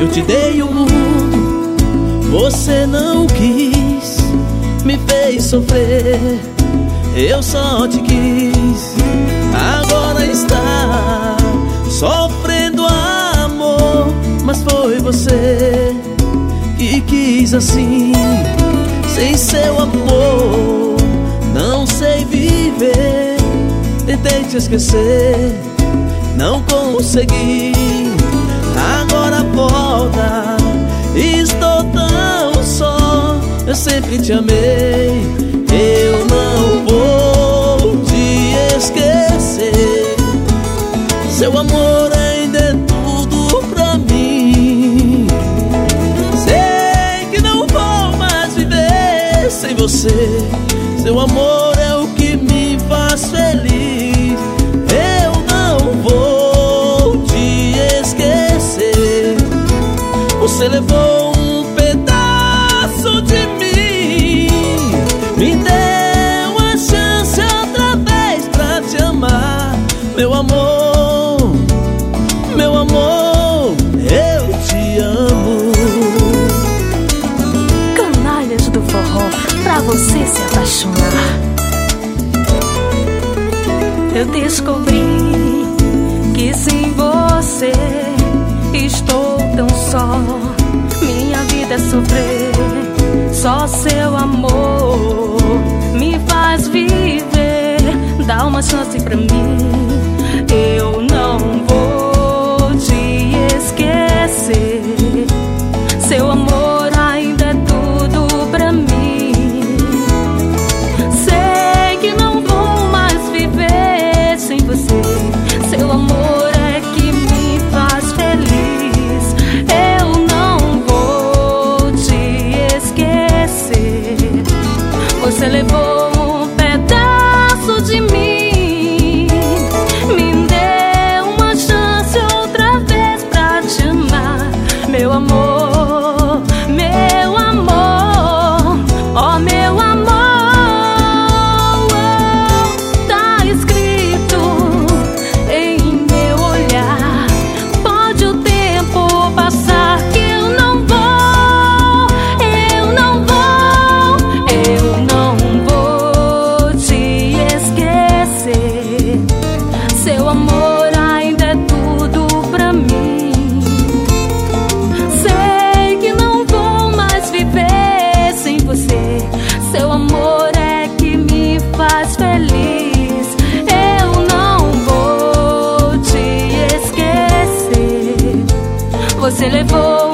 Eu te dei o mundo, você não quis, me fez sofrer, eu só te quis. Agora está sofrendo amor, mas foi você que quis assim. Sem seu amor não sei viver. Tentei te esquecer, não consegui. Agora volta, estou tão só. Eu sempre te amei, eu não vou te esquecer. Seu amor ainda é tudo pra mim. Sei que não vou mais viver sem você. Seu amor é o que me faz feliz. Eu não vou te esquecer. Você levou um pedaço de mim, me deu uma chance outra vez pra te amar. Meu amor, meu amor, eu te amo. Canalhas do forró, pra você se apaixonar. Eu descobri que sem você estou tão só. Minha vida é sofrer, só seu amor me faz viver. Dá uma chance pra mim, eu não vou te esquecer. Seu amor ainda é tudo pra mim. Sei que não vou mais viver sem você. Seu amor é que me faz feliz. Eu não vou te esquecer. Você levou um pedaço de mim, me deu uma chance outra vez pra te amar. Meu amor, meu amor, oh meu amor. Tá escrito em meu olhar. Pode o tempo passar que eu não vou, eu não vou, eu não vou te esquecer. Seu amor ainda é tudo pra mim. Sei que não vou mais viver sem você. Seu amor é que me faz feliz. Eu não vou te esquecer. Você levou